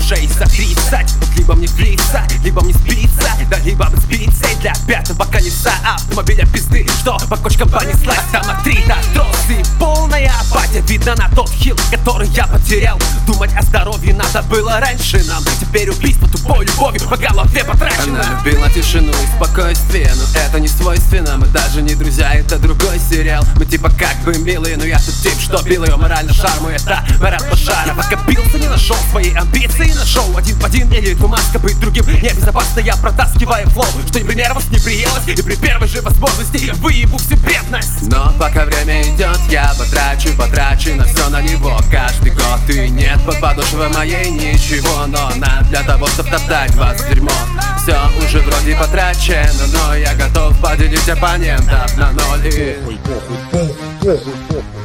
уже и за 30. Вот либо мне влиться, либо мне сбиться, да либо быть сбиться для пятого колеса автомобиля пизды, что по кочкам понеслась. Самотрита, тросы, полная апатия. Видно на тот хил, который я потерял. Думать о здоровье надо было раньше нам. Теперь убийство тупой любовью по голове потрачено. Она любила тишину и спокойствие, но это не свойственно. Мы даже не друзья, это другой сериал. Мы типа как бы милые, но я тот тип, что бил ее морально шарму. Это Марат Башара. Пока бился, не нашел своей амбиции на шоу. Один в один или маска быть другим небезопасно. Я протаскиваю флоу, что не примерилось, не приелось. И при первой же возможности я выебу всю бедность. Но пока время идет, я потрачу на все на него каждый год. И нет под подошвой моей ничего, но надо для того, чтобы топтать вас в дерьмо. Все уже вроде потрачено, но я готов поделить оппонентов на ноль.